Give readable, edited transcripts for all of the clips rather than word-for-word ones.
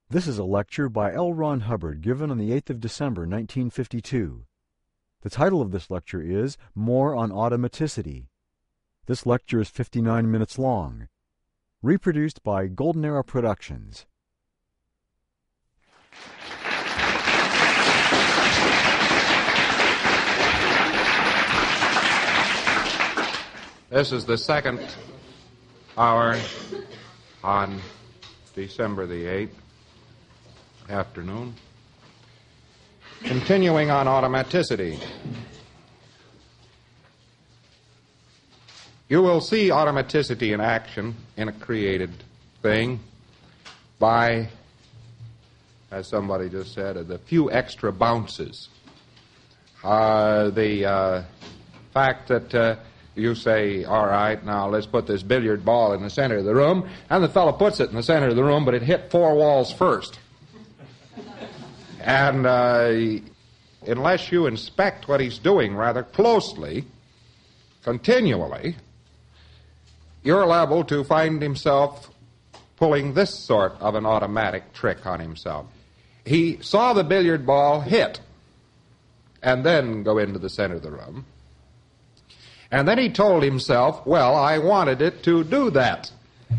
This is a lecture by L. Ron Hubbard given on the 8th of December, 1952. The title of this lecture is More on Automaticity. This lecture is 59 minutes long. Reproduced by Golden Era Productions. This is the second hour on December the 8th afternoon. Continuing on automaticity. You will see automaticity in action in a created thing by, as somebody just said, the few extra bounces. The fact that you say, all right, now let's put this billiard ball in the center of the room, and the fellow puts it in the center of the room, but it hit four walls first. And unless you inspect what he's doing rather closely, continually, you're liable to find himself pulling this sort of an automatic trick on himself. He saw the billiard ball hit and then go into the center of the room. And then he told himself, well, I wanted it to do that.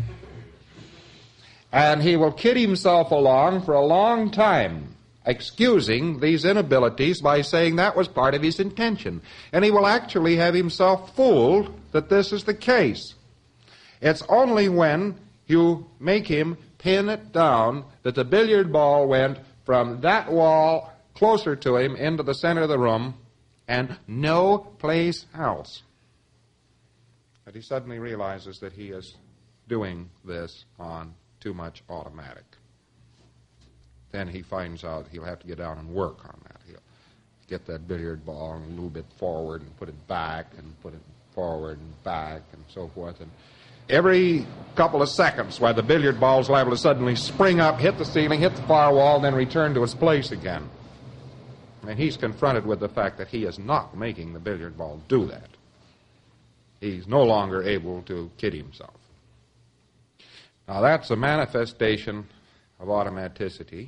And he will kid himself along for a long time, excusing these inabilities by saying that was part of his intention. And he will actually have himself fooled that this is the case. It's only when you make him pin it down that the billiard ball went from that wall closer to him into the center of the room and no place else. But he suddenly realizes that he is doing this on too much automatic. Then he finds out he'll have to get down and work on that. He'll get that billiard ball and move it forward and put it back and put it forward and back and so forth. And every couple of seconds, while the billiard ball is liable to suddenly spring up, hit the ceiling, hit the far wall, and then return to its place again. And he's confronted with the fact that he is not making the billiard ball do that. He's no longer able to kid himself. Now that's a manifestation of automaticity.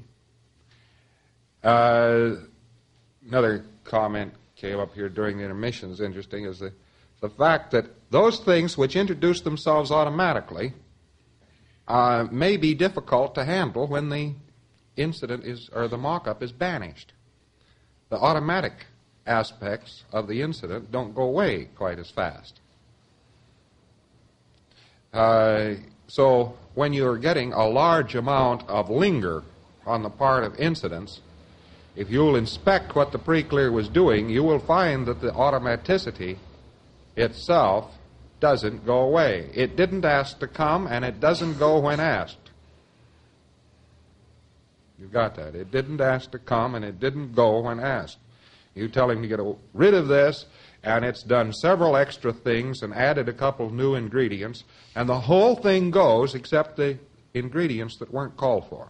Another comment came up here during the intermission is interesting, is the fact that those things which introduce themselves automatically may be difficult to handle when the incident is, or the mock-up is banished. The automatic aspects of the incident don't go away quite as fast. So when you're getting a large amount of linger on the part of incidents, if you'll inspect what the pre-clear was doing, you will find that the automaticity itself doesn't go away. It didn't ask to come, and it doesn't go when asked. You got that? It didn't ask to come, and it didn't go when asked. You tell him to get rid of this, and it's done several extra things and added a couple new ingredients, and the whole thing goes except the ingredients that weren't called for.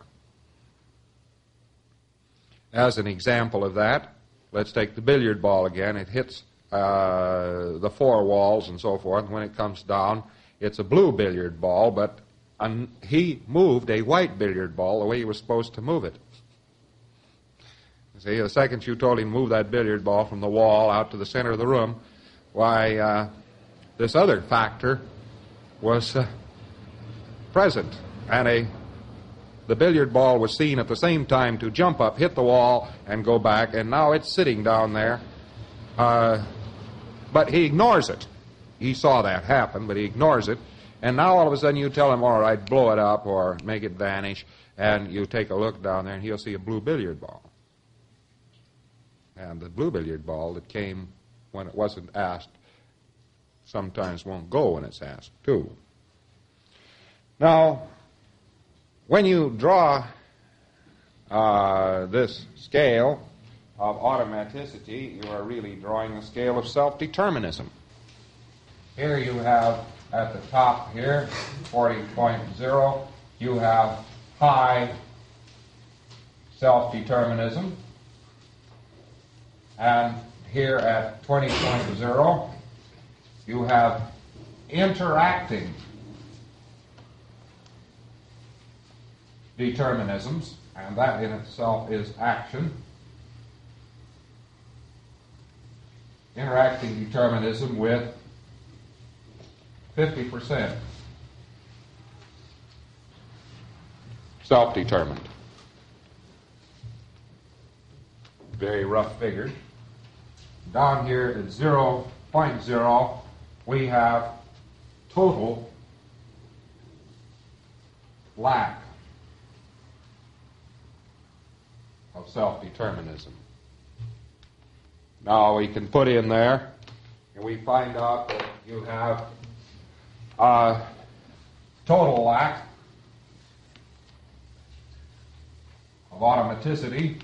As an example of that, let's take the billiard ball again. It hits the four walls and so forth. When it comes down, it's a blue billiard ball, but he moved a white billiard ball the way he was supposed to move it. See, the second you told him to move that billiard ball from the wall out to the center of the room, why, this other factor was present. And the billiard ball was seen at the same time to jump up, hit the wall, and go back, and now it's sitting down there. But he ignores it. He saw that happen, but he ignores it. And now all of a sudden you tell him, all right, blow it up or make it vanish, and you take a look down there, and he'll see a blue billiard ball. And the blue billiard ball that came when it wasn't asked sometimes won't go when it's asked, too. Now, when you draw this scale of automaticity, you are really drawing a scale of self-determinism. Here you have, at the top here, 40.0, you have high self-determinism. And here at 20.0, you have interacting determinisms, and that in itself is action. Interacting determinism with 50% self-determined. Very rough figure. Down here at 0.0, we have total lack of self-determinism. Now we can put in there, and we find out that you have total lack of automaticity,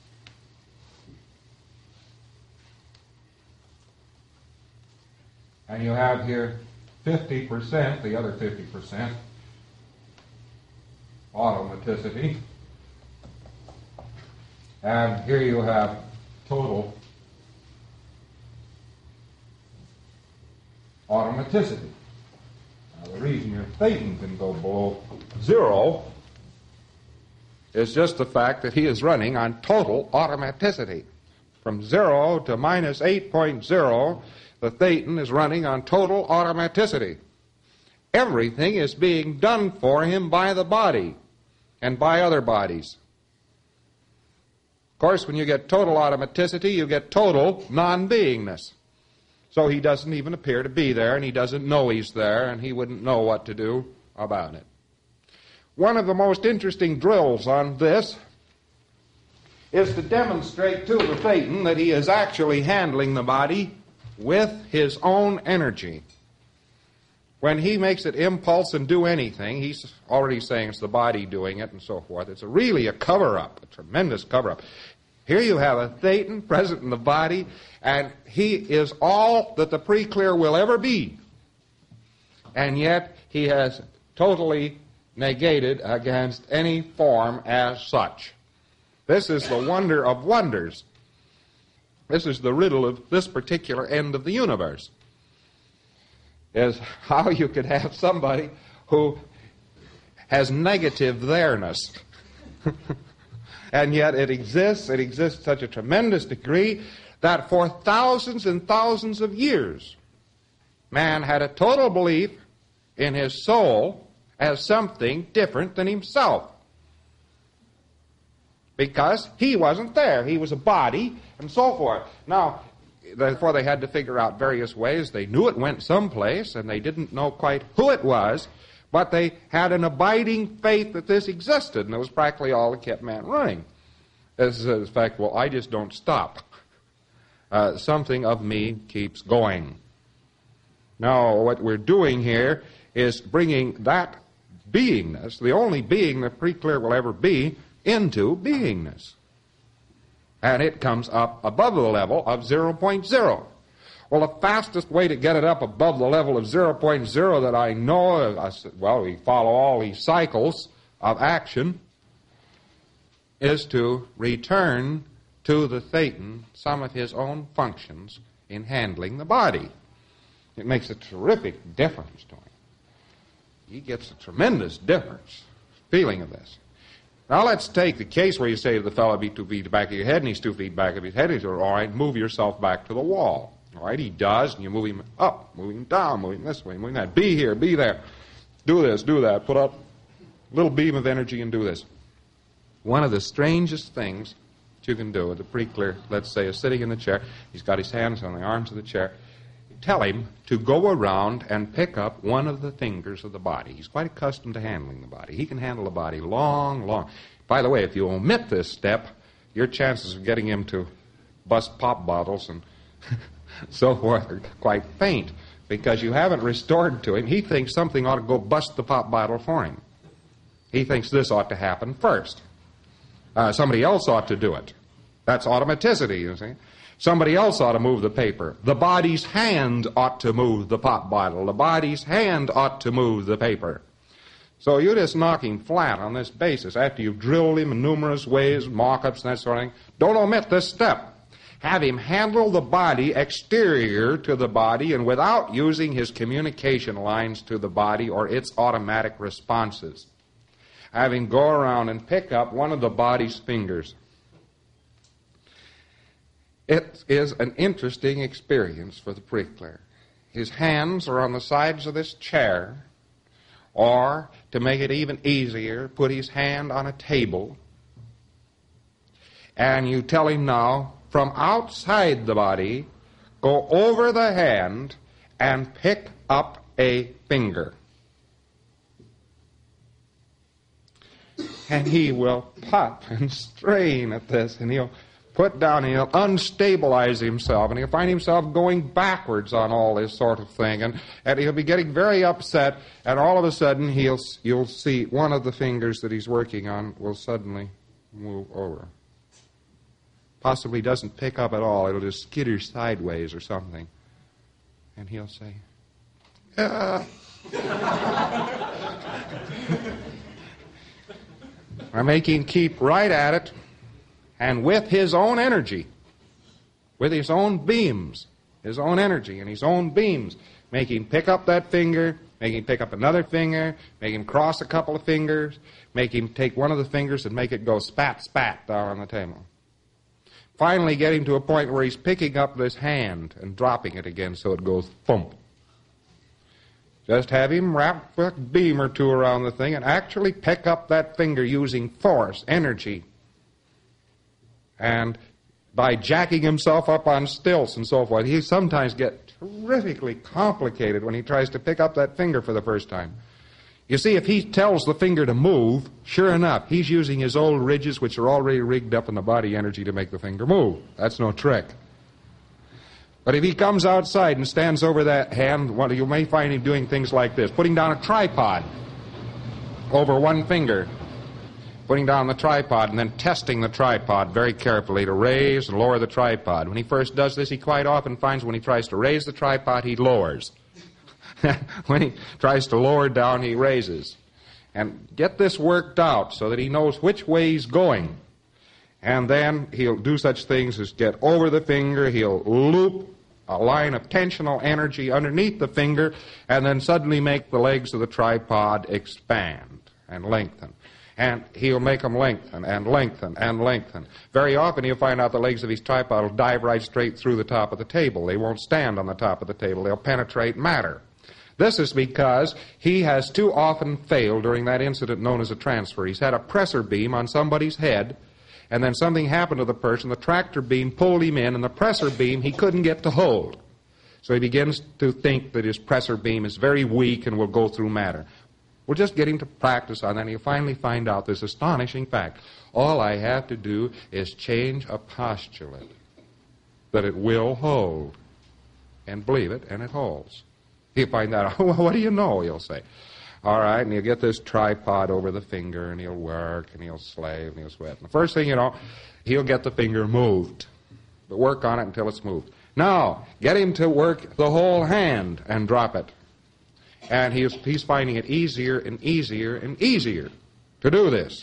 and you have here 50%, the other 50%, automaticity, and here you have total automaticity. Now, the reason your Thetan can go below 0 is just the fact that he is running on total automaticity. From 0 to minus 8.0, the Thetan is running on total automaticity. Everything is being done for him by the body and by other bodies. Of course, when you get total automaticity, you get total non-beingness. So he doesn't even appear to be there, and he doesn't know he's there, and he wouldn't know what to do about it. One of the most interesting drills on this is to demonstrate to the Thetan that he is actually handling the body with his own energy. When he makes it impulse and do anything, he's already saying it's the body doing it and so forth. It's really a cover-up, a tremendous cover-up. Here you have a Thetan present in the body, and he is all that the pre-clear will ever be. And yet he has totally negated against any form as such. This is the wonder of wonders. This is the riddle of this particular end of the universe, is how you could have somebody who has negative there-ness. And yet it exists to such a tremendous degree that for thousands and thousands of years, man had a total belief in his soul as something different than himself. Because he wasn't there. He was a body and so forth. Now, therefore they had to figure out various ways. They knew it went someplace, and they didn't know quite who it was, but they had an abiding faith that this existed, and it was practically all that kept man running. As a fact, well, I just don't stop. Something of me keeps going. Now, what we're doing here is bringing that beingness, the only being that pre-clear will ever be, into beingness. And it comes up above the level of 0.0. Well, the fastest way to get it up above the level of 0.0 that I know, well, we follow all these cycles of action, is to return to the Thetan some of his own functions in handling the body. It makes a terrific difference to him. He gets a tremendous difference, feeling of this. Now let's take the case where you say to the fellow, be 2 feet back of your head, and he's 2 feet back of his head. He says, all right, move yourself back to the wall. All right, he does, and you move him up, move him down, move him this way, move him that. Be here, be there. Do this, do that. Put up a little beam of energy and do this. One of the strangest things that you can do with a pre-clear, let's say, is sitting in the chair. He's got his hands on the arms of the chair. Tell him to go around and pick up one of the fingers of the body. He's quite accustomed to handling the body. He can handle the body long. By the way, if you omit this step, your chances of getting him to bust pop bottles and so forth are quite faint, because you haven't restored to him. He thinks something ought to go bust the pop bottle for him. He thinks this ought to happen first. Somebody else ought to do it. That's automaticity, you see. Somebody else ought to move the paper. The body's hand ought to move the pop bottle. The body's hand ought to move the paper. So you just knock him flat on this basis after you've drilled him in numerous ways, mock-ups and that sort of thing. Don't omit this step. Have him handle the body exterior to the body and without using his communication lines to the body or its automatic responses. have him go around and pick up one of the body's fingers. It is an interesting experience for the bricklayer. His hands are on the sides of this chair, or, to make it even easier, put his hand on a table, and you tell him now, from outside the body, go over the hand and pick up a finger. And he will puff and strain at this, and he'll put down, and he'll unstabilize himself, and he'll find himself going backwards on all this sort of thing, and he'll be getting very upset, and all of a sudden you'll see one of the fingers that he's working on will suddenly move over. Possibly doesn't pick up at all, it'll just skitter sideways or something. And he'll say, I make him keep right at it, and with his own energy, with his own beams, his own energy and his own beams, make him pick up that finger, make him pick up another finger, make him cross a couple of fingers, make him take one of the fingers and make it go spat, spat down on the table. Finally get him to a point where he's picking up this hand and dropping it again so it goes thump. Just have him wrap a beam or two around the thing and actually pick up that finger using force, energy, and by jacking himself up on stilts and so forth. He sometimes gets terrifically complicated when he tries to pick up that finger for the first time. You see, if he tells the finger to move, sure enough, he's using his old ridges, which are already rigged up in the body energy to make the finger move. That's no trick. But if he comes outside and stands over that hand, well, you may find him doing things like this, putting down a tripod over one finger, putting down the tripod and then testing the tripod very carefully to raise and lower the tripod. When he first does this, he quite often finds when he tries to raise the tripod, he lowers. When he tries to lower down, he raises. And get this worked out so that he knows which way he's going. And then he'll do such things as get over the finger, he'll loop a line of tensional energy underneath the finger, and then suddenly make the legs of the tripod expand and lengthen. And he'll make them lengthen and lengthen and lengthen. Very often he'll find out the legs of his tripod will dive right straight through the top of the table. They won't stand on the top of the table. They'll penetrate matter. This is because he has too often failed during that incident known as a transfer. He's had a pressor beam on somebody's head, and then something happened to the person. The tractor beam pulled him in, and the pressor beam he couldn't get to hold. So he begins to think that his pressor beam is very weak and will go through matter. We'll just get him to practice on that, and he'll finally find out this astonishing fact. All I have to do is change a postulate that it will hold, and believe it, and it holds. He'll find that out. Well, what do you know, he'll say. All right, and he'll get this tripod over the finger, and he'll work, and he'll slave, and he'll sweat. And the first thing you know, he'll get the finger moved. But work on it until it's moved. Now, get him to work the whole hand and drop it. And he's finding it easier and easier and easier to do this.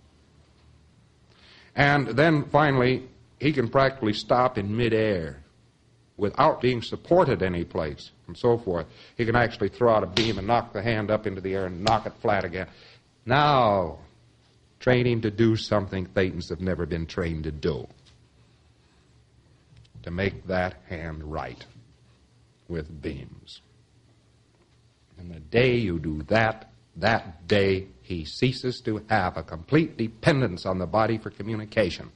And then finally, he can practically stop in midair without being supported any place and so forth. He can actually throw out a beam and knock the hand up into the air and knock it flat again. Now, train him to do something Thetans have never been trained to do. To make that hand right with beams. And the day you do that, that day he ceases to have a complete dependence on the body for communication.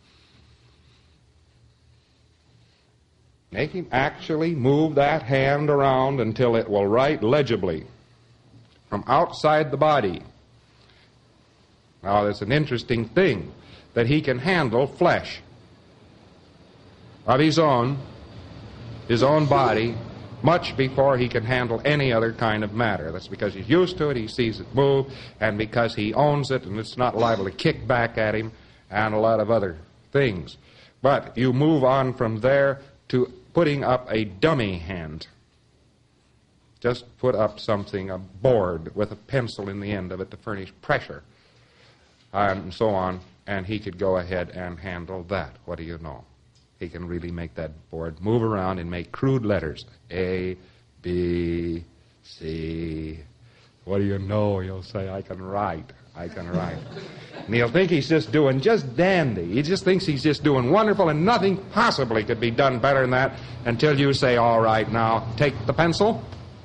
Make him actually move that hand around until it will write legibly from outside the body. Now, there's an interesting thing, that he can handle flesh of his own body, much before he can handle any other kind of matter. That's because he's used to it, he sees it move, and because he owns it, and it's not liable to kick back at him, and a lot of other things. But you move on from there to putting up a dummy hand. Just put up something, a board with a pencil in the end of it to furnish pressure, and so on, and he could go ahead and handle that. What do you know? He can really make that board move around and make crude letters. A, B, C. What do you know? You'll say, I can write. I can write. And he'll think he's just doing just dandy. He just thinks he's just doing wonderful, and nothing possibly could be done better than that until you say, all right, now, take the pencil.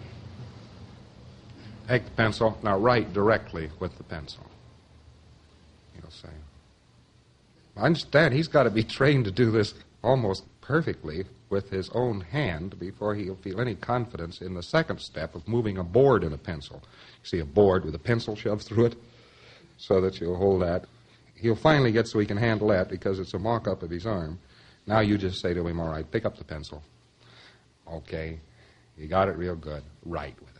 Take the pencil. Now write directly with the pencil. He'll say, I understand he's got to be trained to do this almost perfectly with his own hand before he'll feel any confidence in the second step of moving a board in a pencil. You see a board with a pencil shoved through it so that you'll hold that. He'll finally get so he can handle that because it's a mock-up of his arm. Now you just say to him, all right, pick up the pencil. Okay, you got it real good. Write with it.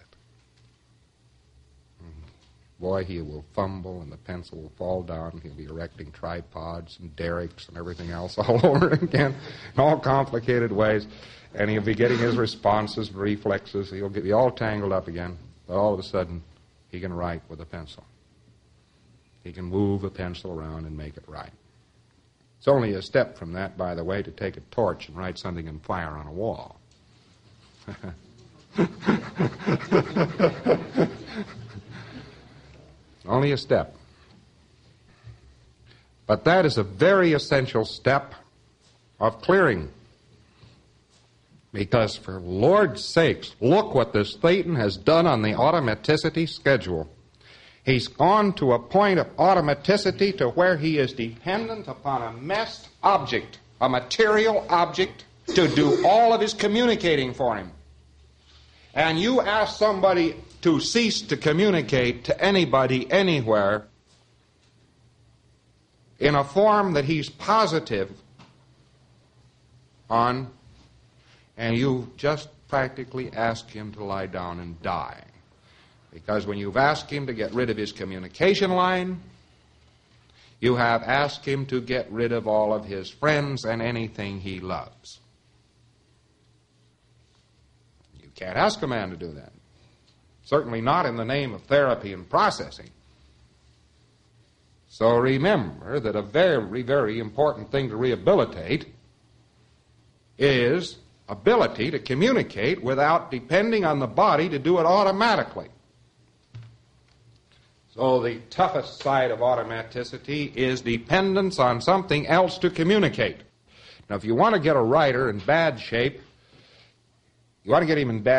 Boy, he will fumble and the pencil will fall down and he'll be erecting tripods and derricks and everything else all over again in all complicated ways. And he'll be getting his responses and reflexes. He'll be all tangled up again. But all of a sudden, he can write with a pencil. He can move a pencil around and make it write. It's only a step from that, by the way, to take a torch and write something in fire on a wall. Only a step. But that is a very essential step of clearing. Because for Lord's sakes, look what this Thetan has done on the automaticity schedule. He's gone to a point of automaticity to where he is dependent upon a messed object, a material object, to do all of his communicating for him. And you ask somebody to cease to communicate to anybody anywhere in a form that he's positive on, and you just practically ask him to lie down and die. Because when you've asked him to get rid of his communication line, you have asked him to get rid of all of his friends and anything he loves. You can't ask a man to do that. Certainly not in the name of therapy and processing. So remember that a very, very important thing to rehabilitate is ability to communicate without depending on the body to do it automatically. So the toughest side of automaticity is dependence on something else to communicate. Now, if you want to get a writer in bad shape, you find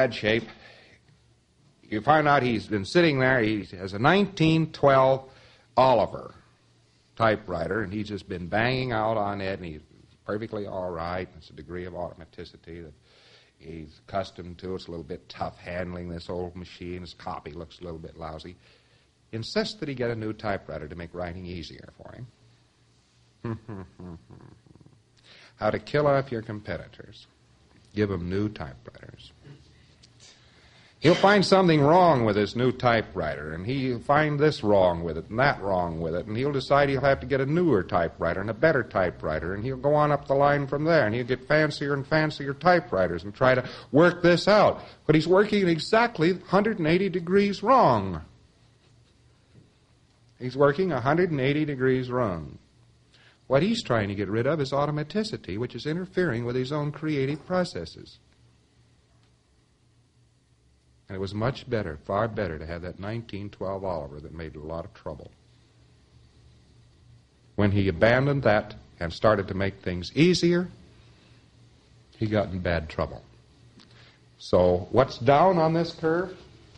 out he's been sitting there, he has a 1912 Oliver typewriter, and he's just been banging out on it, and he's perfectly all right. It's a degree of automaticity that he's accustomed to. It's a little bit tough handling this old machine. His copy looks a little bit lousy. Insists that he get a new typewriter to make writing easier for him. How to kill off your competitors. Give them new typewriters. He'll find something wrong with his new typewriter, and he'll find this wrong with it and that wrong with it, and he'll decide he'll have to get a newer typewriter and a better typewriter, and he'll go on up the line from there, and he'll get fancier and fancier typewriters and try to work this out. But he's working exactly 180 degrees wrong. He's working 180 degrees wrong. What he's trying to get rid of is automaticity, which is interfering with his own creative processes. And it was much better, far better, to have that 1912 Oliver that made a lot of trouble. When he abandoned that and started to make things easier, he got in bad trouble. So what's down on this curve?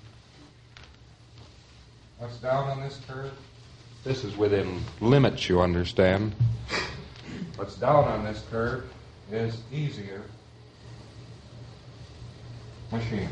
What's down on this curve? This is within limits, you understand. What's down on this curve is easier machinery.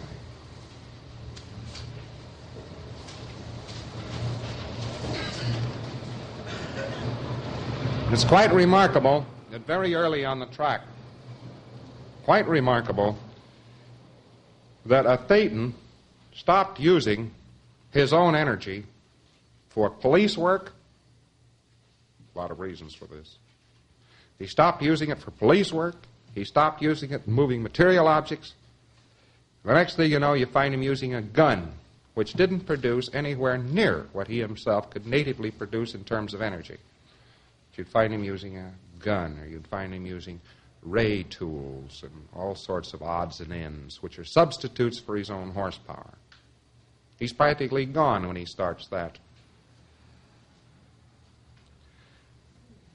It's quite remarkable that very early on the track, quite remarkable that a Thetan stopped using his own energy for police work. A lot of reasons for this. He stopped using it for police work. He stopped using it in moving material objects. The next thing you know, you find him using a gun, which didn't produce anywhere near what he himself could natively produce in terms of energy. You'd find him using a gun, or you'd find him using ray tools and all sorts of odds and ends, which are substitutes for his own horsepower. He's practically gone when he starts that.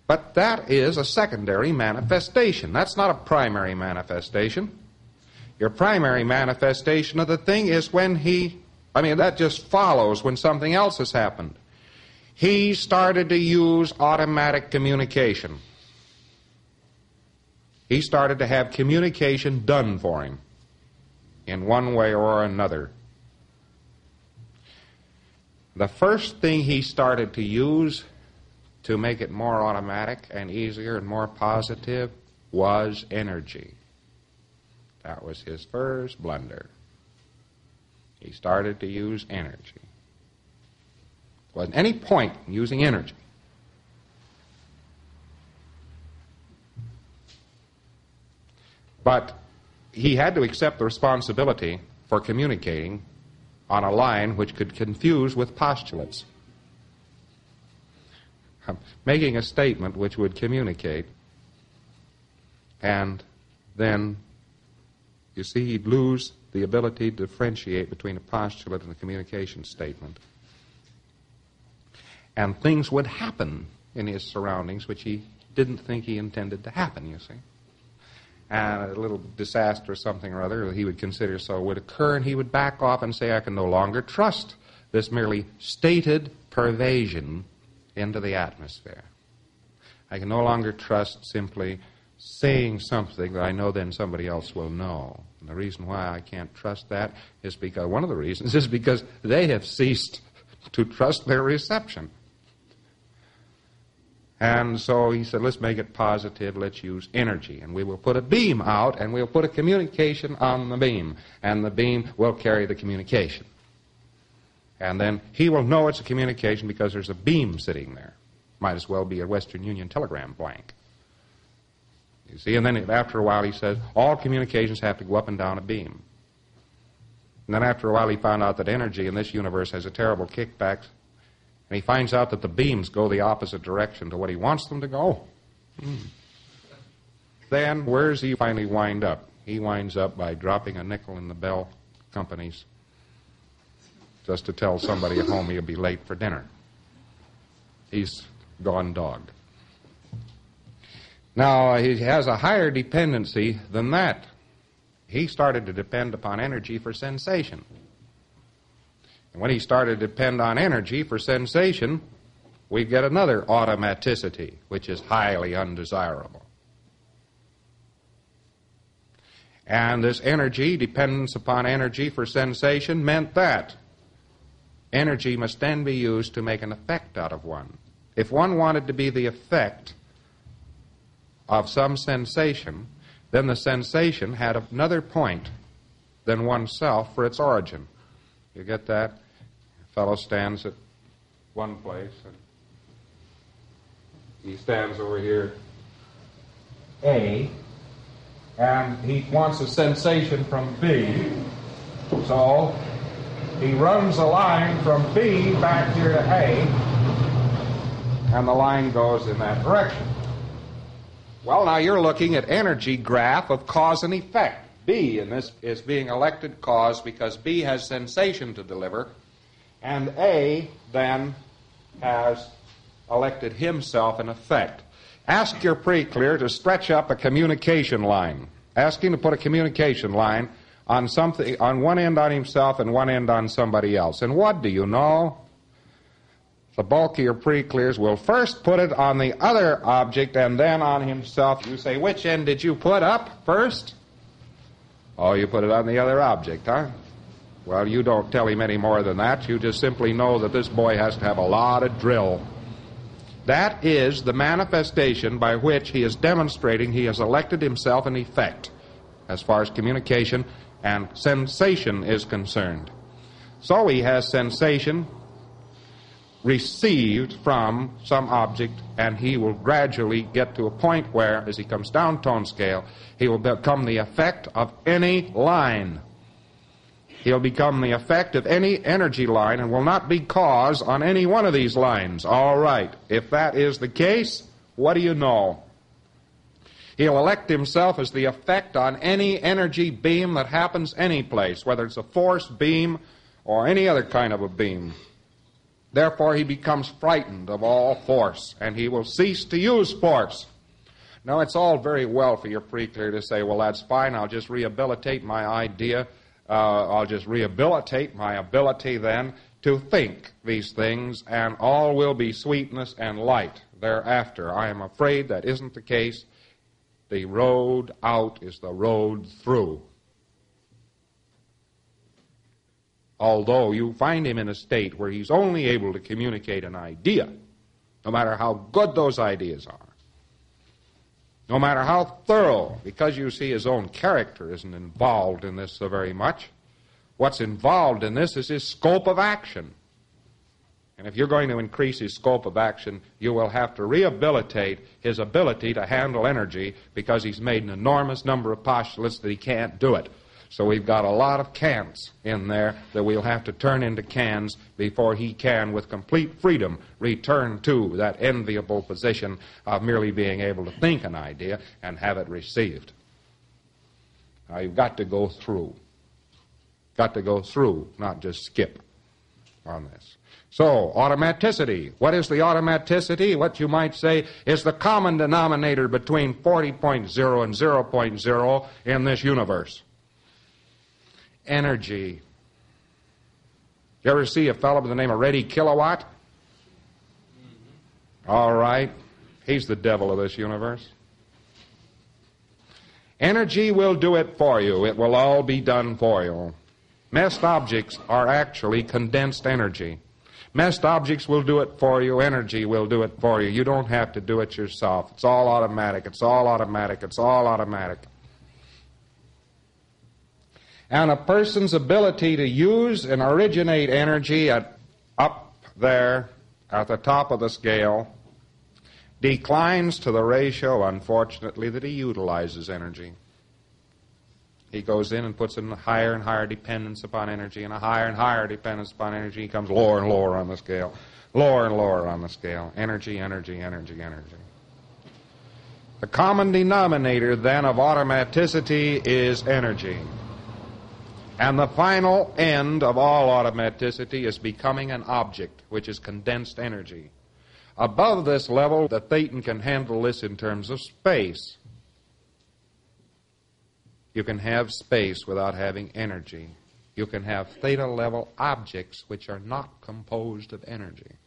But that is a secondary manifestation. That's not a primary manifestation. Your primary manifestation of the thing is when that just follows when something else has happened. He started to use automatic communication. He started to have communication done for him in one way or another. The first thing he started to use to make it more automatic and easier and more positive was energy. That was his first blunder. He started to use energy. There wasn't any point in using energy. But he had to accept the responsibility for communicating on a line which could confuse with postulates. Making a statement which would communicate, and then, you see, he'd lose the ability to differentiate between a postulate and a communication statement. And things would happen in his surroundings which he didn't think he intended to happen, you see. And a little disaster or something or other he would consider so would occur, and he would back off and say, I can no longer trust this merely stated pervasion into the atmosphere. I can no longer trust simply saying something that I know then somebody else will know. And the reason why I can't trust that is because, one of the reasons is because they have ceased to trust their reception. And so he said, let's make it positive, let's use energy. And we will put a beam out, and we'll put a communication on the beam. And the beam will carry the communication. And then he will know it's a communication because there's a beam sitting there. Might as well be a Western Union telegram blank. You see, and then after a while he says, all communications have to go up and down a beam. And then after a while he found out that energy in this universe has a terrible kickback. And he finds out that the beams go the opposite direction to what he wants them to go. Then where does he finally wind up? He winds up by dropping a nickel in the Bell companies just to tell somebody at home he'll be late for dinner. He's gone dogged. Now, he has a higher dependency than that. He started to depend upon energy for sensation. And when he started to depend on energy for sensation, we get another automaticity, which is highly undesirable. And this energy, dependence upon energy for sensation, meant that energy must then be used to make an effect out of one. If one wanted to be the effect of some sensation, then the sensation had another point than oneself for its origin. You get that? A fellow stands at one place, and he stands over here, A, and he wants a sensation from B, so he runs a line from B back here to A, and the line goes in that direction. Well, now you're looking at energy graph of cause and effect. B in this is being elected cause because B has sensation to deliver, and A then has elected himself an effect. Ask your pre-clear to stretch up a communication line. Ask him to put a communication line on something, on one end on himself and one end on somebody else. And what do you know? The bulkier pre-clears will first put it on the other object and then on himself. You say, which end did you put up first? Oh, you put it on the other object, huh? Well, you don't tell him any more than that. You just simply know that this boy has to have a lot of drill. That is the manifestation by which he is demonstrating he has elected himself an effect as far as communication and sensation is concerned. So he has sensation received from some object, and he will gradually get to a point where, as he comes down tone scale, he will become the effect of any line. He'll become the effect of any energy line and will not be cause on any one of these lines. All right, if that is the case, what do you know? He'll elect himself as the effect on any energy beam that happens any place, whether it's a force beam or any other kind of a beam. Therefore, he becomes frightened of all force, and he will cease to use force. Now, it's all very well for your pre-clear to say, well, that's fine, I'll just rehabilitate my idea, I'll just rehabilitate my ability then to think these things, and all will be sweetness and light thereafter. I am afraid that isn't the case. The road out is the road through. Although you find him in a state where he's only able to communicate an idea, no matter how good those ideas are, no matter how thorough, because you see his own character isn't involved in this so very much. What's involved in this is his scope of action. And if you're going to increase his scope of action, you will have to rehabilitate his ability to handle energy because he's made an enormous number of postulates that he can't do it. So we've got a lot of can'ts in there that we'll have to turn into cans before he can, with complete freedom, return to that enviable position of merely being able to think an idea and have it received. Now, you've got to go through. Got to go through, not just skip on this. So, automaticity. What is the automaticity? What you might say is the common denominator between 40.0 and 0.0 in this universe. Energy. You ever see a fellow by the name of Reddy Kilowatt? All right. He's the devil of this universe. Energy will do it for you. It will all be done for you. Messed objects are actually condensed energy. Messed objects will do it for you. Energy will do it for you. You don't have to do it yourself. It's all automatic. It's all automatic. It's all automatic. And a person's ability to use and originate energy up there at the top of the scale declines to the ratio, unfortunately, that he utilizes energy. He goes in and puts in a higher and higher dependence upon energy, and a higher and higher dependence upon energy. He comes lower and lower on the scale, lower and lower on the scale. Energy, energy, energy, energy. The common denominator, then, of automaticity is energy. And the final end of all automaticity is becoming an object, which is condensed energy. Above this level, the Thetan can handle this in terms of space. You can have space without having energy. You can have theta-level objects which are not composed of energy.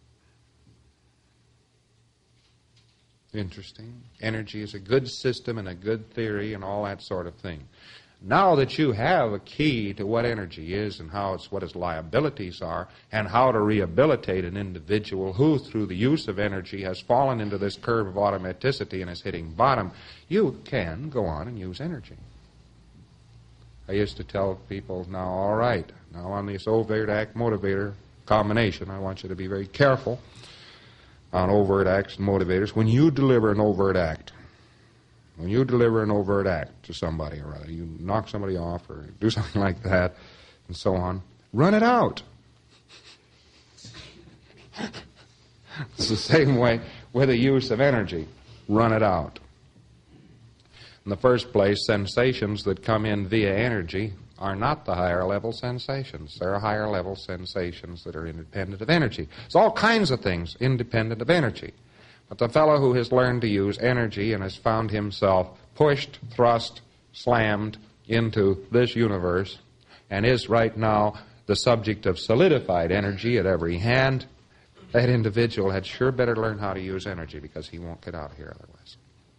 Interesting. Energy is a good system and a good theory and all that sort of thing. Now that you have a key to what energy is and what its liabilities are and how to rehabilitate an individual who, through the use of energy, has fallen into this curve of automaticity and is hitting bottom, you can go on and use energy. I used to tell people, now, all right, now on this overt act motivator combination, I want you to be very careful on overt acts and motivators. When you deliver an overt act, to somebody or other, you knock somebody off or do something like that and so on, run it out. It's the same way with the use of energy. Run it out. In the first place, sensations that come in via energy are not the higher level sensations. There are higher level sensations that are independent of energy. There's all kinds of things independent of energy. But the fellow who has learned to use energy and has found himself pushed, thrust, slammed into this universe and is right now the subject of solidified energy at every hand, that individual had sure better learn how to use energy because he won't get out of here otherwise.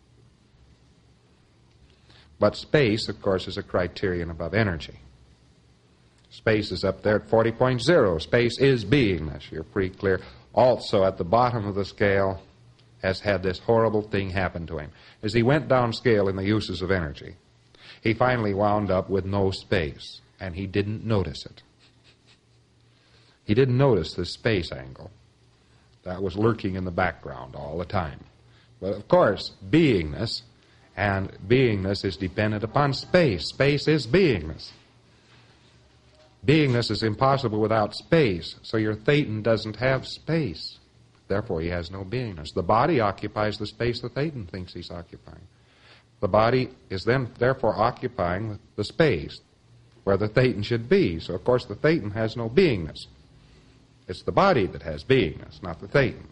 But space, of course, is a criterion above energy. Space is up there at 40.0. Space is beingness. You're pretty clear. Also, at the bottom of the scale, has had this horrible thing happen to him. As he went down scale in the uses of energy, he finally wound up with no space, and he didn't notice it. He didn't notice the space angle. That was lurking in the background all the time. But, of course, beingness, and beingness is dependent upon space. Space is beingness. Beingness is impossible without space, so your Thetan doesn't have space. Therefore, he has no beingness. The body occupies the space the Thetan thinks he's occupying. The body is then, therefore, occupying the space where the Thetan should be. So, of course, the Thetan has no beingness. It's the body that has beingness, not the thetan.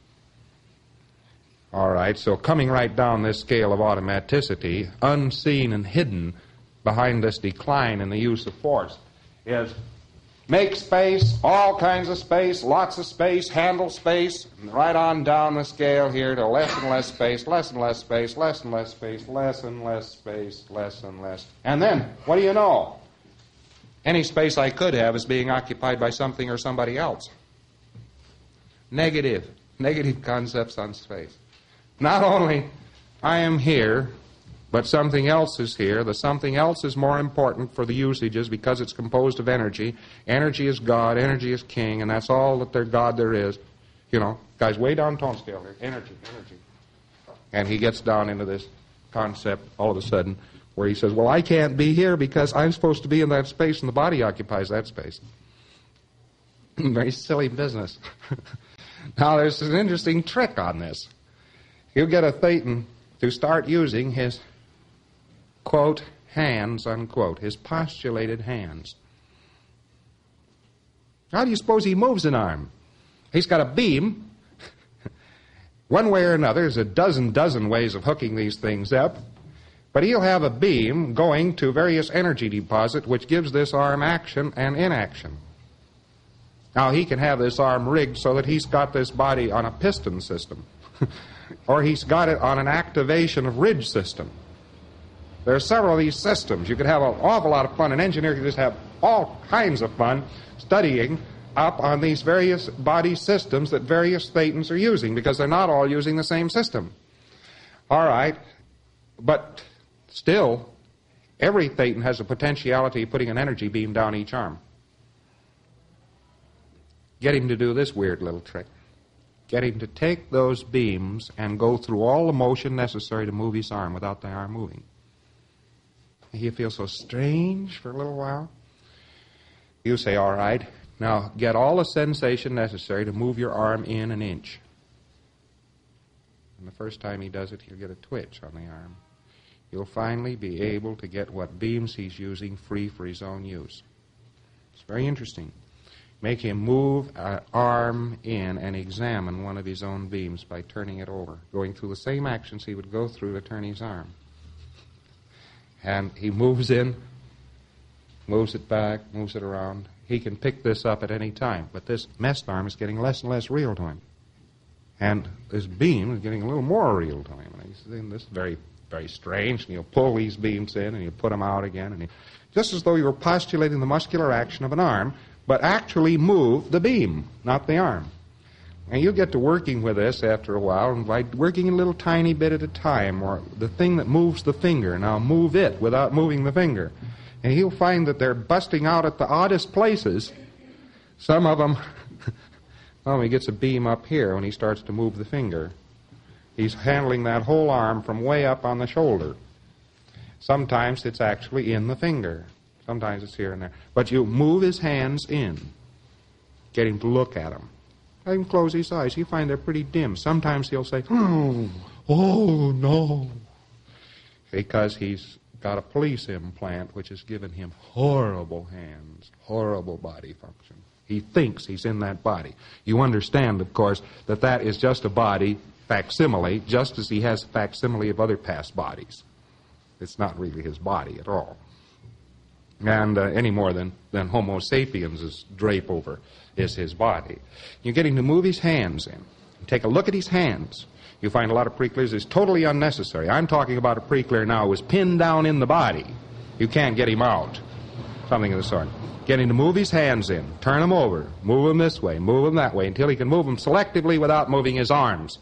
All right, so coming right down this scale of automaticity, unseen and hidden behind this decline in the use of force, is make space, all kinds of space, lots of space, handle space, and right on down the scale here to less and less space, less and less space, less and less space, less and less space, less and less. And then, what do you know? Any space I could have is being occupied by something or somebody else. Negative concepts on space. Not only I am here, but something else is here. The something else is more important for the usages because it's composed of energy. Energy is God, energy is king, and that's all that God there is. You know, guys, way down tone scale here. Energy. And he gets down into this concept all of a sudden where he says, well, I can't be here because I'm supposed to be in that space and the body occupies that space. Very silly business. Now, there's an interesting trick on this. You get a thetan to start using his, quote, hands, unquote, his postulated hands. How do you suppose he moves an arm? He's got a beam. One way or another, there's a dozen ways of hooking these things up. But he'll have a beam going to various energy deposit, which gives this arm action and inaction. Now, he can have this arm rigged so that he's got this body on a piston system. Or he's got it on an activation of ridge system. There are several of these systems. You could have an awful lot of fun. An engineer could just have all kinds of fun studying up on these various body systems that various thetans are using, because they're not all using the same system. All right, but still, every thetan has a potentiality of putting an energy beam down each arm. Get him to do this weird little trick. Get him to take those beams and go through all the motion necessary to move his arm without the arm moving. He'll feel so strange for a little while. You say, all right, now get all the sensation necessary to move your arm in an inch. And the first time he does it, he'll get a twitch on the arm. He'll finally be able to get what beams he's using free for his own use. It's very interesting. Make him move an arm in and examine one of his own beams by turning it over, going through the same actions he would go through to turn his arm. And he moves in, moves it back, moves it around. He can pick this up at any time, but this messed arm is getting less and less real to him. And this beam is getting a little more real to him. And he's saying, this is very, very strange. And he'll pull these beams in and he'll put them out again. And just as though you were postulating the muscular action of an arm, but actually move the beam, not the arm. And you get to working with this after a while, and by working a little tiny bit at a time, or the thing that moves the finger, now move it without moving the finger. And he'll find that they're busting out at the oddest places. Some of them, well, he gets a beam up here when he starts to move the finger. He's handling that whole arm from way up on the shoulder. Sometimes it's actually in the finger. Sometimes it's here and there. But you move his hands in. Get him to look at them. Let him close his eyes. You find they're pretty dim. Sometimes he'll say, oh, no. Because he's got a police implant which has given him horrible hands, horrible body function. He thinks he's in that body. You understand, of course, that that is just a body facsimile, just as he has facsimile of other past bodies. It's not really his body at all. And any more than Homo sapiens' drape over is his body. You're getting to move his hands in. Take a look at his hands. You find a lot of pre-clears is totally unnecessary. I'm talking about a pre-clear now who is pinned down in the body. You can't get him out. Something of the sort. Getting to move his hands in, turn them over, move them this way, move them that way, until he can move them selectively without moving his arms.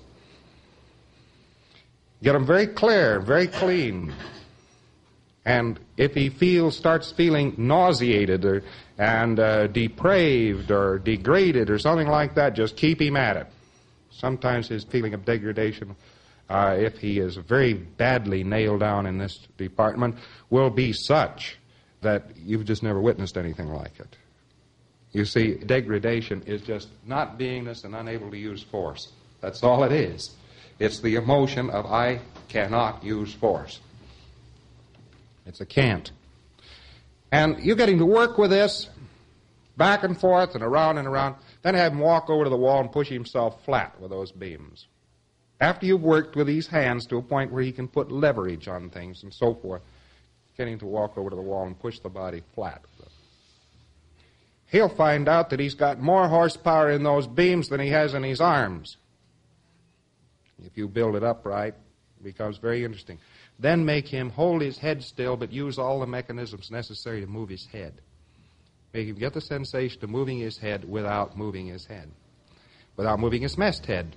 Get them very clear, very clean. And if he starts feeling nauseated and depraved or degraded or something like that, just keep him at it. Sometimes his feeling of degradation, if he is very badly nailed down in this department, will be such that you've just never witnessed anything like it. You see, degradation is just not beingness and unable to use force. That's all it is. It's the emotion of I cannot use force. It's a can't. And you're getting to work with this back and forth and around, Then have him walk over to the wall and push himself flat with those beams. After you've worked with these hands to a point where he can put leverage on things and so forth, get him to walk over to the wall and push the body flat. He'll find out that he's got more horsepower in those beams than he has in his arms. If you build it up right, it becomes very interesting. Then make him hold his head still, but use all the mechanisms necessary to move his head. Make him get the sensation of moving his head without moving his head, without moving his masthead.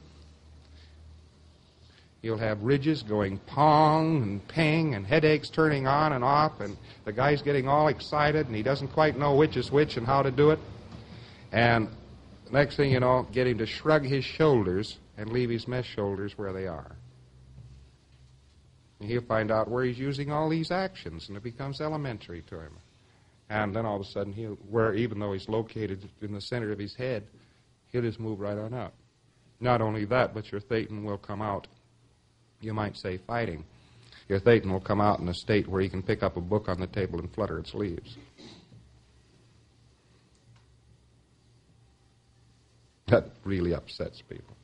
You'll have ridges going pong and ping and headaches turning on and off, and the guy's getting all excited and he doesn't quite know which is which and how to do it. And next thing you know, get him to shrug his shoulders and leave his mesh shoulders where they are. And he'll find out where he's using all these actions, and it becomes elementary to him. And then all of a sudden, even though he's located in the center of his head, he'll just move right on up. Not only that, but your thetan will come out, you might say, fighting. Your thetan will come out in a state where he can pick up a book on the table and flutter its leaves. That really upsets people.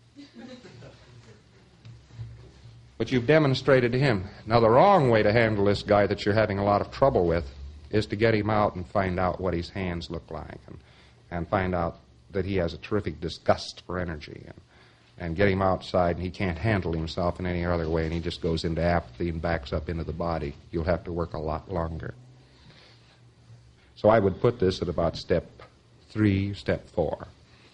But you've demonstrated to him. Now, the wrong way to handle this guy that you're having a lot of trouble with is to get him out and find out what his hands look like and find out that he has a terrific disgust for energy and get him outside and he can't handle himself in any other way and he just goes into apathy and backs up into the body. You'll have to work a lot longer. So I would put this at about step 3, step 4.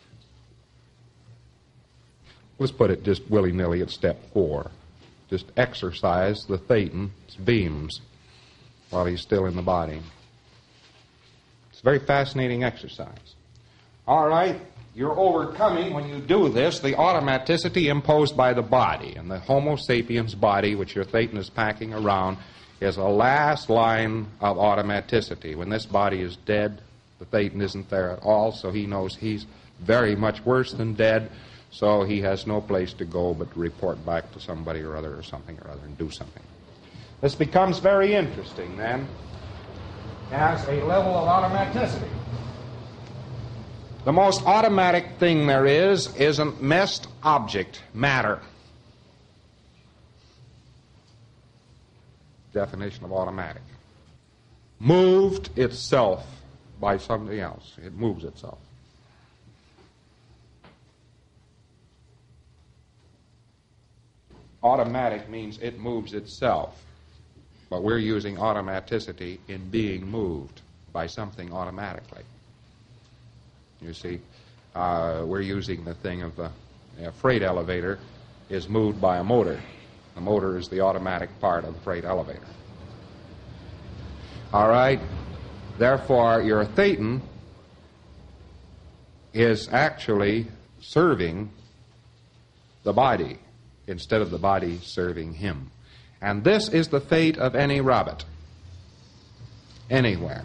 Let's put it just willy-nilly at step 4. Just exercise the thetan's beams while he's still in the body. It's a very fascinating exercise. All right, you're overcoming, when you do this, the automaticity imposed by the body. And the Homo sapiens body, which your thetan is packing around, is a last line of automaticity. When this body is dead, the thetan isn't there at all, so he knows he's very much worse than dead. So he has no place to go but to report back to somebody or other or something or other and do something. This becomes very interesting then as a level of automaticity. The most automatic thing there is a messed object, matter. Definition of automatic. Moved itself by something else. It moves itself. Automatic means it moves itself, but we're using automaticity in being moved by something automatically. You see, we're using the thing of the freight elevator is moved by a motor. The motor is the automatic part of the freight elevator. All right? Therefore, your thetan is actually serving the body instead of the body serving him. And this is the fate of any rabbit, anywhere.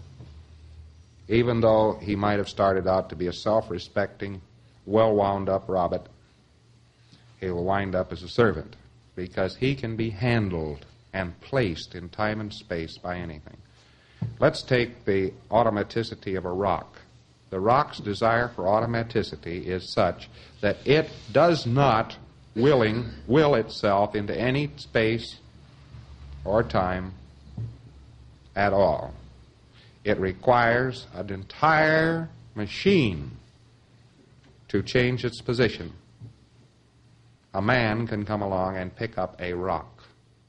Even though he might have started out to be a self-respecting, well-wound-up rabbit, he will wind up as a servant because he can be handled and placed in time and space by anything. Let's take the automaticity of a rock. The rock's desire for automaticity is such that it does not will itself into any space or time at all. It requires an entire machine to change its position. A man can come along and pick up a rock.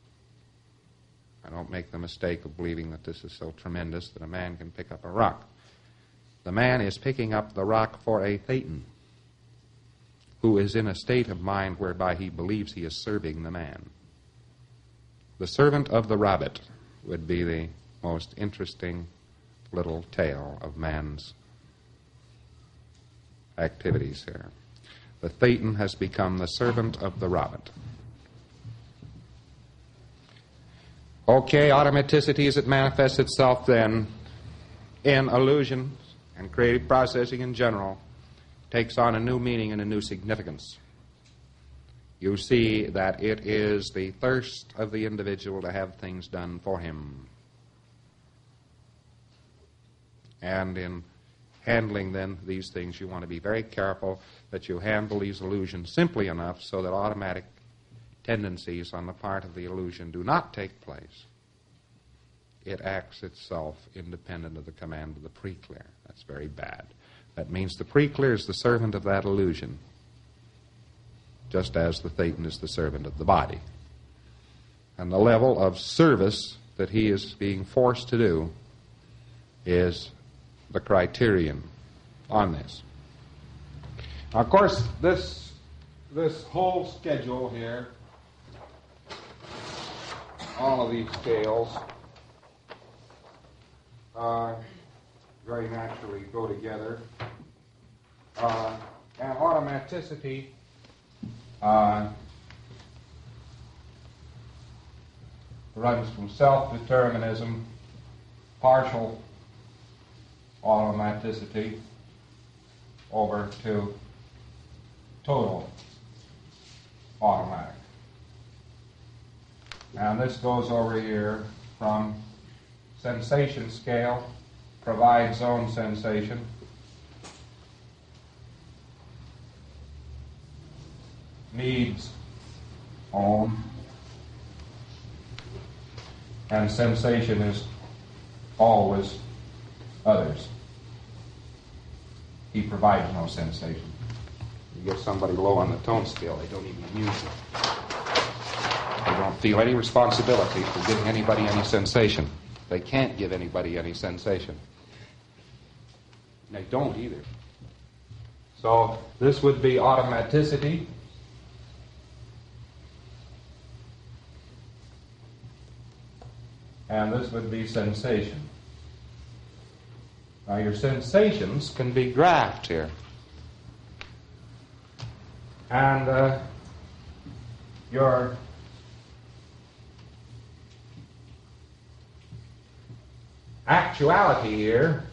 I don't make the mistake of believing that this is so tremendous that a man can pick up a rock. The man is picking up the rock for a thetan, who is in a state of mind whereby he believes he is serving the man. The servant of the rabbit would be the most interesting little tale of man's activities here. The thetan has become the servant of the rabbit. Okay, automaticity as it manifests itself then in illusions and creative processing in general takes on a new meaning and a new significance. You see that it is the thirst of the individual to have things done for him. And in handling then these things, you want to be very careful that you handle these illusions simply enough so that automatic tendencies on the part of the illusion do not take place. It acts itself independent of the command of the preclear. That's very bad. That means the preclear is the servant of that illusion, just as the thetan is the servant of the body. And the level of service that he is being forced to do is the criterion on this. Now, of course, this whole schedule here, all of these scales, very naturally go together. And automaticity runs from self-determinism, partial automaticity, over to total automatic. And this goes over here from sensation scale, provides zone sensation, needs own, and sensation is always others. He provides no sensation. You get somebody low on the tone scale, they don't even use it. They don't feel any responsibility for giving anybody any sensation. They can't give anybody any sensation. They don't either. So this would be automaticity. And this would be sensation. Now your sensations can be graphed here. And your actuality here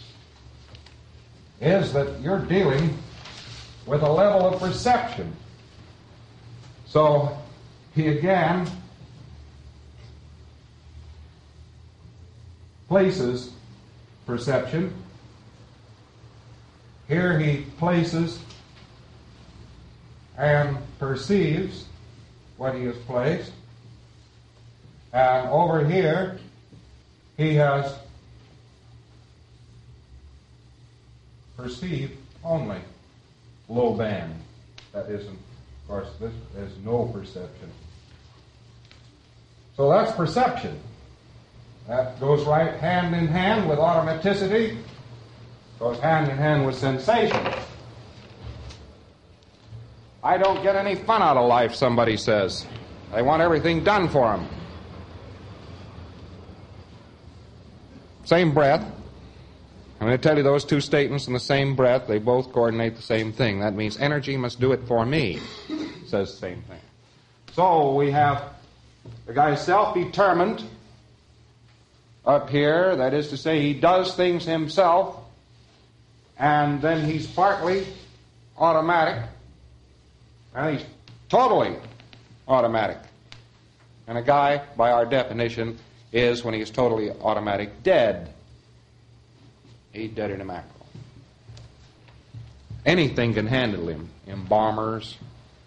is that you're dealing with a level of perception. So he again places perception. Here he places and perceives what he has placed. And over here he has perceived only, low band. That isn't, of course, this is no perception. So that's perception. That goes right hand in hand with automaticity, goes hand in hand with sensation. I don't get any fun out of life, somebody says. They want everything done for them. Same breath. I'm going to tell you those two statements in the same breath. They both coordinate the same thing. That means energy must do it for me. Says the same thing. So we have the guy self-determined up here. That is to say, he does things himself, and then he's partly automatic, and he's totally automatic. And a guy, by our definition, is, when he is totally automatic, dead. He's dead in a mackerel. Anything can handle him. Embalmers,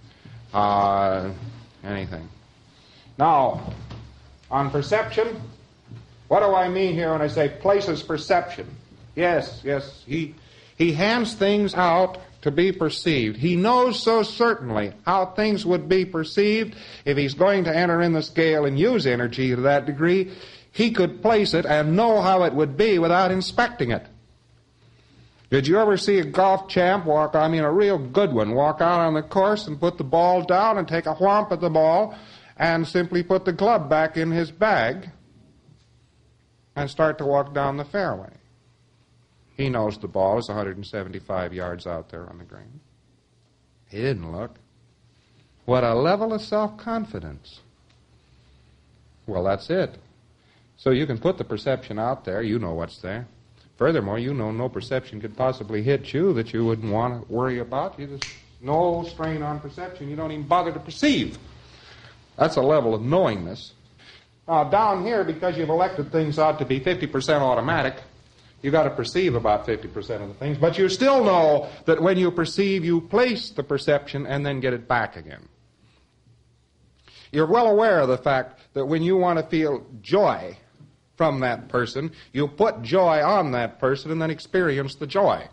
anything. Now, on perception, what do I mean here when I say places perception? Yes, he hands things out to be perceived. He knows so certainly how things would be perceived if he's going to enter in the scale and use energy to that degree. He could place it and know how it would be without inspecting it. Did you ever see a golf champ a real good one, walk out on the course and put the ball down and take a whomp at the ball and simply put the club back in his bag and start to walk down the fairway? He knows the ball is 175 yards out there on the green. He didn't look. What a level of self-confidence. Well, that's it. So you can put the perception out there. You know what's there. Furthermore, you know no perception could possibly hit you that you wouldn't want to worry about. You just no strain on perception. You don't even bother to perceive. That's a level of knowingness. Now, down here, because you've elected things out to be 50% automatic, You got to perceive about 50% of the things, but you still know that when you perceive, you place the perception and then get it back again. You're well aware of the fact that when you want to feel joy from that person, you put joy on that person and then experience the joy.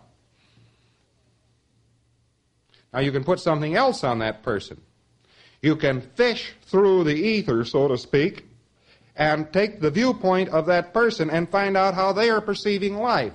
Now you can put something else on that person. You can fish through the ether, so to speak, and take the viewpoint of that person and find out how they are perceiving life.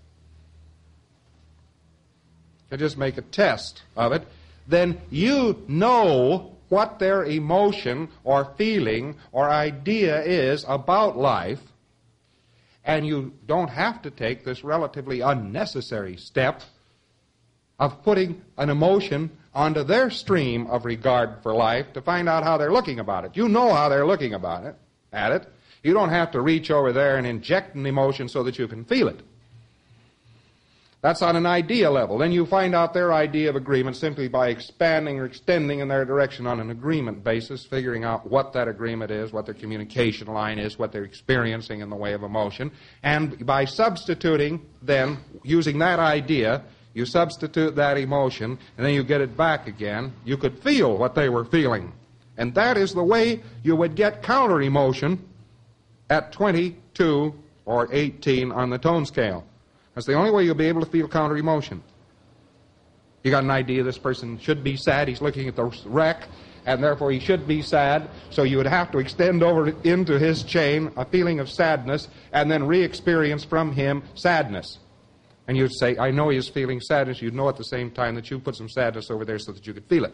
You just make a test of it. Then you know what their emotion or feeling or idea is about life, and you don't have to take this relatively unnecessary step of putting an emotion onto their stream of regard for life to find out how they're looking about it. You know how they're looking about it, at it. You don't have to reach over there and inject an emotion so that you can feel it. That's on an idea level. Then you find out their idea of agreement simply by expanding or extending in their direction on an agreement basis, figuring out what that agreement is, what their communication line is, what they're experiencing in the way of emotion. And by substituting, then, using that idea, you substitute that emotion, and then you get it back again. You could feel what they were feeling. And that is the way you would get counter-emotion at 22 or 18 on the tone scale. That's the only way you'll be able to feel counter-emotion. You got an idea this person should be sad. He's looking at the wreck, and therefore he should be sad. So you would have to extend over into his chain a feeling of sadness and then re-experience from him sadness. And you'd say, I know he's feeling sadness. You'd know at the same time that you put some sadness over there so that you could feel it.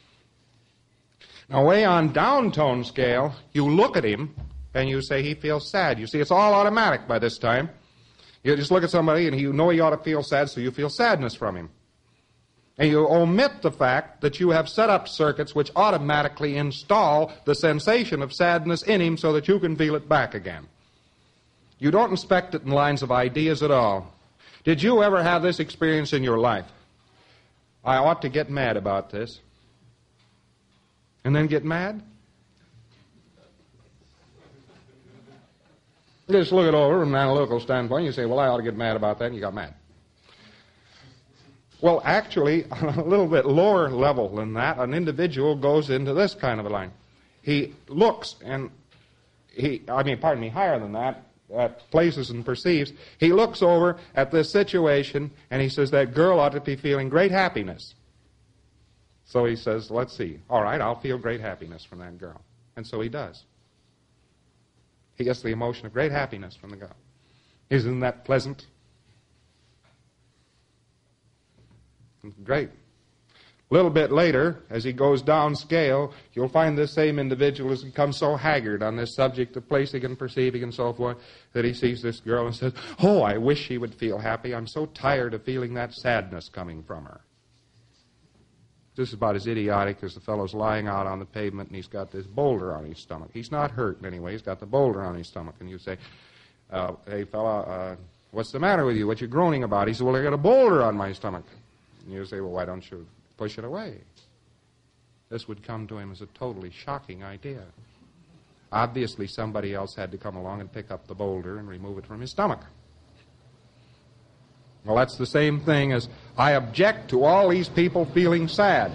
Now, way on down tone scale, you look at him and you say he feels sad. You see, it's all automatic by this time. You just look at somebody and you know he ought to feel sad, so you feel sadness from him. And you omit the fact that you have set up circuits which automatically install the sensation of sadness in him so that you can feel it back again. You don't inspect it in lines of ideas at all. Did you ever have this experience in your life? I ought to get mad about this. And then get mad? You just look it over from an analytical standpoint. You say, well, I ought to get mad about that, and you got mad. Well, actually, on a little bit lower level than that, an individual goes into this kind of a line. He looks and higher than that, places and perceives. He looks over at this situation, and he says, that girl ought to be feeling great happiness. So he says, let's see. All right, I'll feel great happiness from that girl. And so he does. He gets the emotion of great happiness from the girl. Isn't that pleasant? Great. A little bit later, as he goes down scale, you'll find this same individual has become so haggard on this subject of placing and perceiving and so forth that he sees this girl and says, oh, I wish she would feel happy. I'm so tired of feeling that sadness coming from her. This is about as idiotic as the fellow's lying out on the pavement and he's got this boulder on his stomach. He's not hurt anyway. He's got the boulder on his stomach. And you say, hey, fella, what's the matter with you? What you groaning about? He said, well, I got a boulder on my stomach. And you say, well, why don't you push it away? This would come to him as a totally shocking idea. Obviously, somebody else had to come along and pick up the boulder and remove it from his stomach. Well, that's the same thing as I object to all these people feeling sad.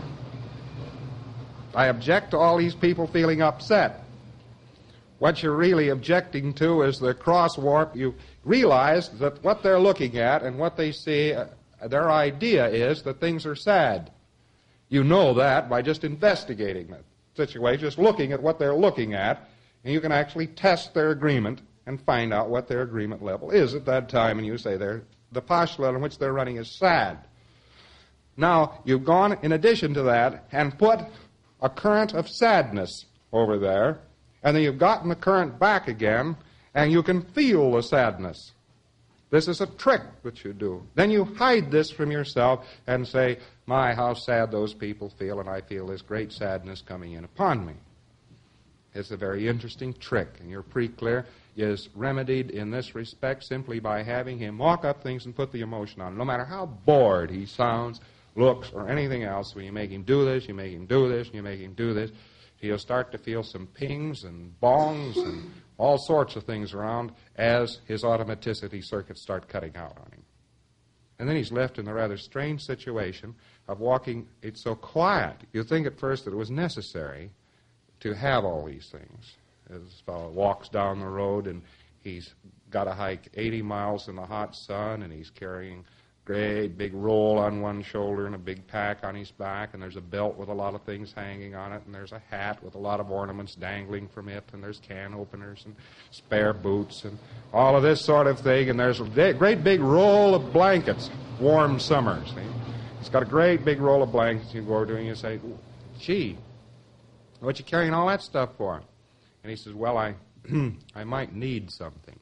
I object to all these people feeling upset. What you're really objecting to is the cross warp. You realize that what they're looking at and what they see, their idea is that things are sad. You know that by just investigating the situation, just looking at what they're looking at, and you can actually test their agreement and find out what their agreement level is at that time, and you say the postulate on which they're running is sad. Now, you've gone, in addition to that, and put a current of sadness over there, and then you've gotten the current back again, and you can feel the sadness. This is a trick that you do. Then you hide this from yourself and say, my, how sad those people feel, and I feel this great sadness coming in upon me. It's a very interesting trick, and your pre-clear is remedied in this respect simply by having him walk up things and put the emotion on. No matter how bored he sounds, looks, or anything else, when you make him do this, you make him do this, and you make him do this, he'll start to feel some pings and bongs and all sorts of things around as his automaticity circuits start cutting out on him. And then he's left in the rather strange situation of walking. It's so quiet. You think at first that it was necessary to have all these things. This fellow walks down the road, and he's got to hike 80 miles in the hot sun, and he's carrying a great big roll on one shoulder and a big pack on his back, and there's a belt with a lot of things hanging on it, and there's a hat with a lot of ornaments dangling from it, and there's can openers and spare boots and all of this sort of thing, and there's a great big roll of blankets, warm summer, see? He's got a great big roll of blankets. You go over to him and you say, gee, what you carrying all that stuff for? And he says, well, I might need something.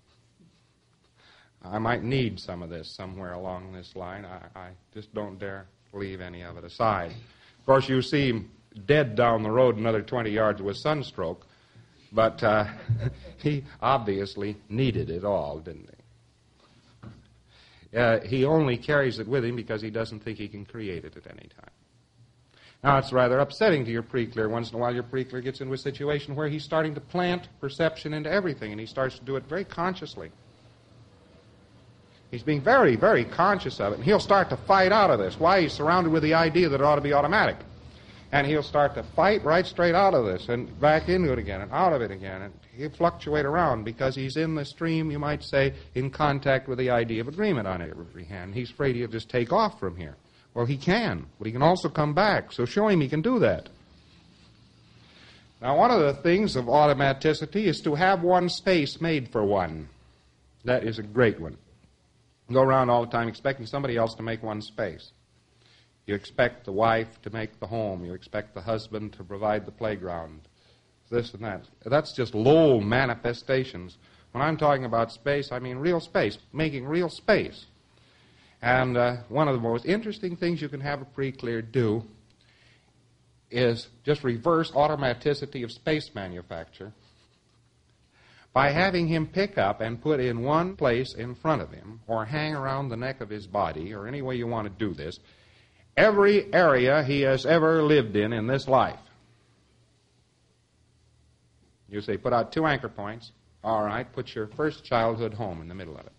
I might need some of this somewhere along this line. I just don't dare leave any of it aside. Of course, you see him dead down the road another 20 yards with sunstroke, but he obviously needed it all, didn't he? He only carries it with him because he doesn't think he can create it at any time. Now, it's rather upsetting to your pre-clear. Once in a while, your pre-clear gets into a situation where he's starting to plant perception into everything, and he starts to do it very consciously. He's being very, very conscious of it, and he'll start to fight out of this. Why? He's surrounded with the idea that it ought to be automatic. And he'll start to fight right straight out of this and back into it again and out of it again. And he'll fluctuate around because he's in the stream, you might say, in contact with the idea of agreement on every hand. He's afraid he'll just take off from here. Well, he can, but he can also come back. So show him he can do that. Now, one of the things of automaticity is to have one space made for one. That is a great one. You go around all the time expecting somebody else to make one space. You expect the wife to make the home. You expect the husband to provide the playground. This and that. That's just low manifestations. When I'm talking about space, I mean real space, making real space. And one of the most interesting things you can have a pre-clear do is just reverse automaticity of space manufacture by having him pick up and put in one place in front of him or hang around the neck of his body or any way you want to do this, every area he has ever lived in this life. You say, put out 2 anchor points. All right, put your first childhood home in the middle of it.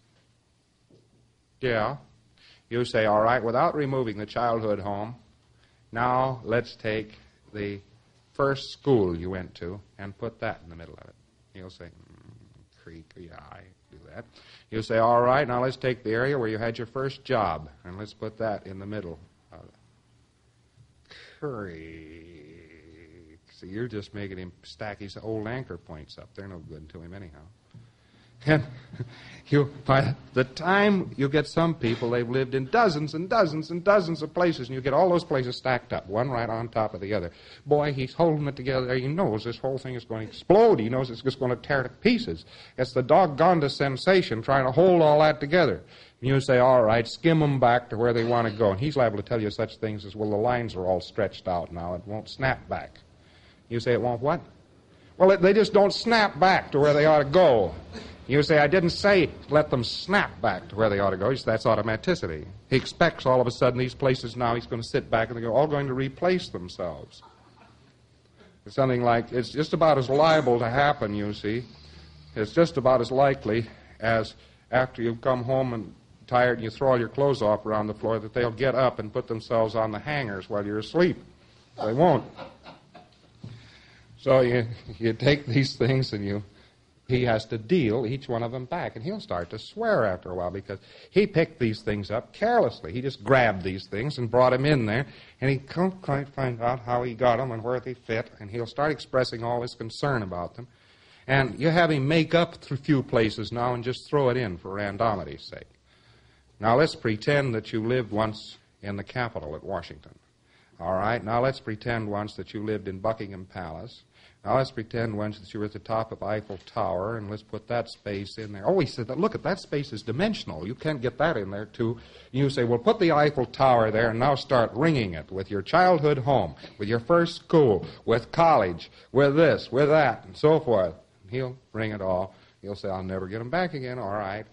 Yeah. You say, all right, without removing the childhood home, now let's take the first school you went to and put that in the middle of it. He'll say, creak, yeah, I do that. He'll say, all right, now let's take the area where you had your first job, and let's put that in the middle of it. Creak. See, you're just making him stack his old anchor points up. They're no good to him anyhow. And by the time you get some people, they've lived in dozens and dozens and dozens of places, and you get all those places stacked up, one right on top of the other. Boy, he's holding it together. He knows this whole thing is going to explode. He knows it's just going to tear to pieces. It's the doggondest sensation trying to hold all that together. And you say, all right, skim them back to where they want to go. And he's liable to tell you such things as, well, the lines are all stretched out now. It won't snap back. You say, it won't what? Well, they just don't snap back to where they ought to go. You say, I didn't say let them snap back to where they ought to go. He says, that's automaticity. He expects all of a sudden these places now he's going to sit back and they're all going to replace themselves. It's something like, it's just about as liable to happen, you see. It's just about as likely as after you've come home and tired and you throw all your clothes off around the floor that they'll get up and put themselves on the hangers while you're asleep. They won't. So you take these things and he has to deal each one of them back, and he'll start to swear after a while because he picked these things up carelessly. He just grabbed these things and brought them in there, and he can't quite find out how he got them and where they fit, and he'll start expressing all his concern about them. And you have him make up a few places now and just throw it in for randomity's sake. Now let's pretend that you lived once in the Capitol at Washington. All right, now let's pretend once that you lived in Buckingham Palace. Now let's pretend once that you were at the top of Eiffel Tower, and let's put that space in there. Oh, he said, look, that space is dimensional. You can't get that in there, too. You say, well, put the Eiffel Tower there, and now start ringing it with your childhood home, with your first school, with college, with this, with that, and so forth. And he'll ring it all. He'll say, I'll never get them back again. All right.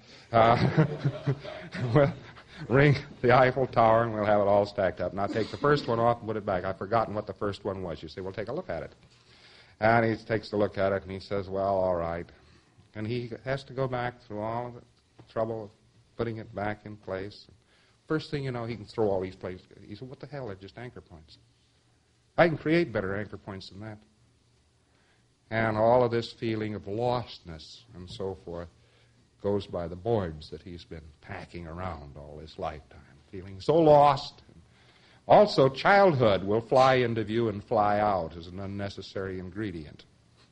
Well, ring the Eiffel Tower, and we'll have it all stacked up. Now take the first one off and put it back. I've forgotten what the first one was. You say, well, take a look at it. And he takes a look at it and he says, well, all right. And he has to go back through all of the trouble of putting it back in place. First thing you know, he can throw all these places. He said, what the hell, they're just anchor points. I can create better anchor points than that. And all of this feeling of lostness and so forth goes by the boards that he's been packing around all his lifetime, feeling so lost. Also, childhood will fly into view and fly out as an unnecessary ingredient.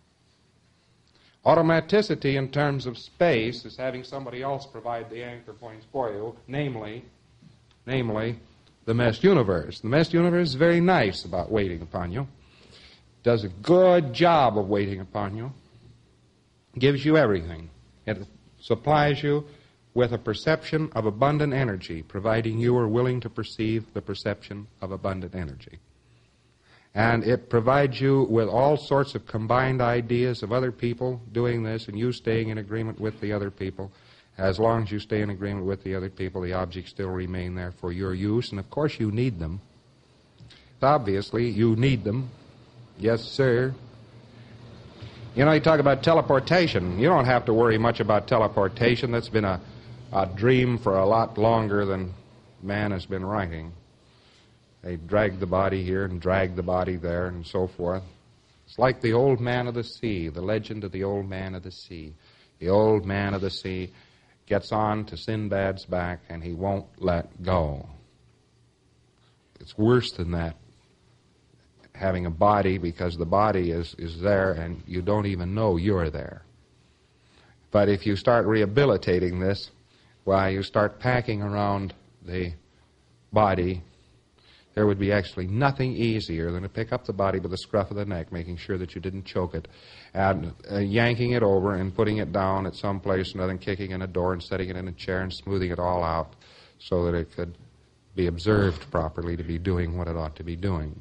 Automaticity in terms of space is having somebody else provide the anchor points for you, namely the Mess Universe. The Mess Universe is very nice about waiting upon you. Does a good job of waiting upon you. Gives you everything. It supplies you with a perception of abundant energy, providing you are willing to perceive the perception of abundant energy. And it provides you with all sorts of combined ideas of other people doing this and you staying in agreement with the other people. As long as you stay in agreement with the other people, the objects still remain there for your use. And, of course, you need them. Obviously, you need them. Yes, sir. You know, you talk about teleportation. You don't have to worry much about teleportation. That's been a dream for a lot longer than man has been writing. They drag the body here and drag the body there and so forth. It's like the old man of the sea, the legend of the old man of the sea. The old man of the sea gets on to Sinbad's back and he won't let go. It's worse than that, having a body, because the body is there and you don't even know you're there. But if you start rehabilitating this, why, you start packing around the body, there would be actually nothing easier than to pick up the body by the scruff of the neck, making sure that you didn't choke it, and yanking it over and putting it down at some place, and then kicking in a door and setting it in a chair and smoothing it all out so that it could be observed properly to be doing what it ought to be doing.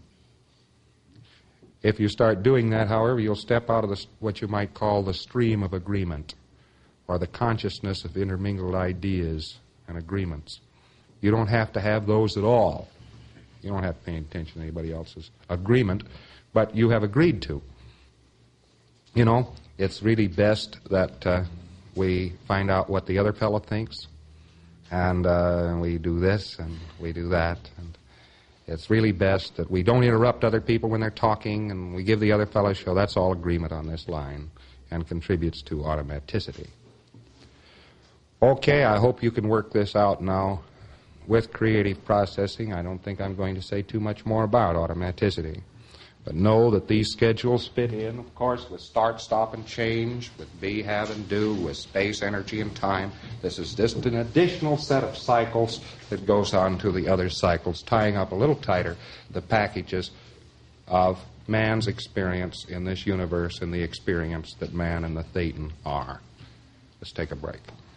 If you start doing that, however, you'll step out of what you might call the stream of agreement, or the consciousness of intermingled ideas and agreements. You don't have to have those at all. You don't have to pay attention to anybody else's agreement, but you have agreed to. You know, it's really best that we find out what the other fellow thinks, and we do this and we do that. And it's really best that we don't interrupt other people when they're talking, and we give the other fellow a show. That's all agreement on this line and contributes to automaticity. Okay, I hope you can work this out now. With creative processing, I don't think I'm going to say too much more about automaticity. But know that these schedules fit in, of course, with start, stop, and change, with be, have, and do, with space, energy, and time. This is just an additional set of cycles that goes on to the other cycles, tying up a little tighter the packages of man's experience in this universe and the experience that man and the Thetan are. Let's take a break.